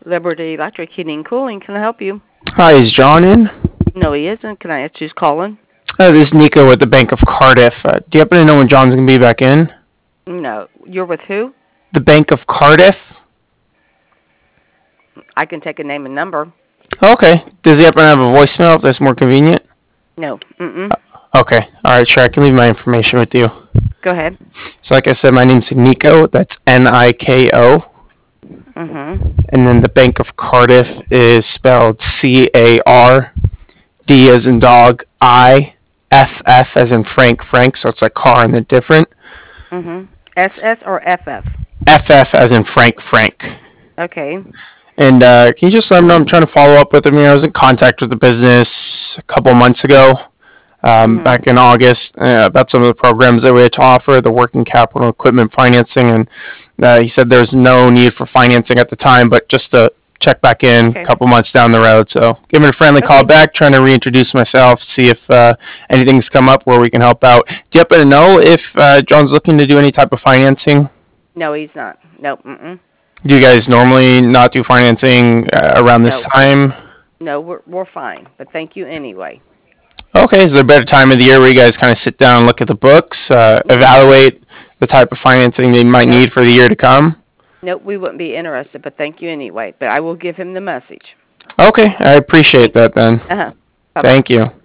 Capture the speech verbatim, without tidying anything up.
Liberty Electric Heating and Cooling. Can I help you? Hi, is John in? No, he isn't. Can I ask who's calling? Uh, this is Nico with the Bank of Cardiff. Uh, do you happen to know when John's going to be back in? No. You're with who? The Bank of Cardiff? I can take a name and number. Okay. Does he happen to have a voicemail if that's more convenient? No. Mm-mm. Okay. All right, sure. I can leave my information with you. Go ahead. So like I said, my name's Nico. That's N I K O. Mm-hmm. And then the Bank of Cardiff is spelled C A R D as in dog, I, F F as in Frank, Frank. So it's like car and they're different. Mm-hmm. S S or F F? F F as in Frank, Frank. Okay. And uh, can you just let him know I'm trying to follow up with him? You know, I was in contact with the business a couple months ago, um, Mm-hmm. back in August, uh, about some of the programs that we had to offer, the working capital equipment financing, and uh, he said there's no need for financing at the time, but just to check back in Okay. a couple months down the road. So give him a friendly call Okay. back, trying to reintroduce myself, see if uh, anything's come up where we can help out. Do you happen to know if uh, John's looking to do any type of financing? No, he's not. Nope. Mm-mm. Do you guys normally not do financing uh, around this No. time? No, we're we're fine. But thank you anyway. Okay, is there a better time of the year where you guys kind of sit down and look at the books, uh, evaluate the type of financing they might Nope. need for the year to come? Nope, we wouldn't be interested, but thank you anyway. But I will give him the message. Okay, I appreciate Thank you. that then. Uh-huh. Bye-bye. Thank you.